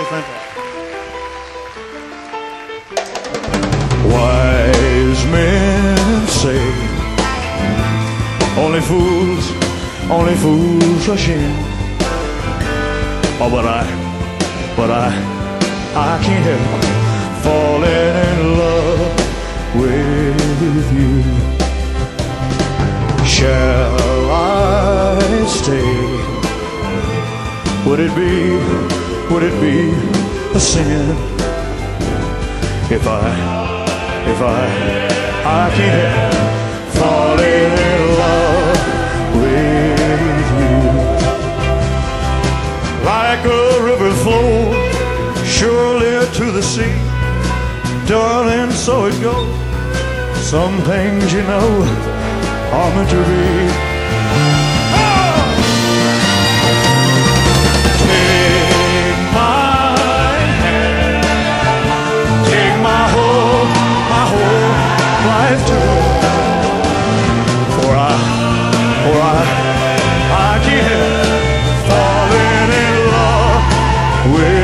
fantastic. Wise men say only fools rush in. Oh, but I can't help falling in love with you. Shall I stay? Would it be a sin if I can't help falling in love with you? Like a river flows surely to the sea, darling, so it goes. Some things, you know, are meant to be. I can't help falling in love with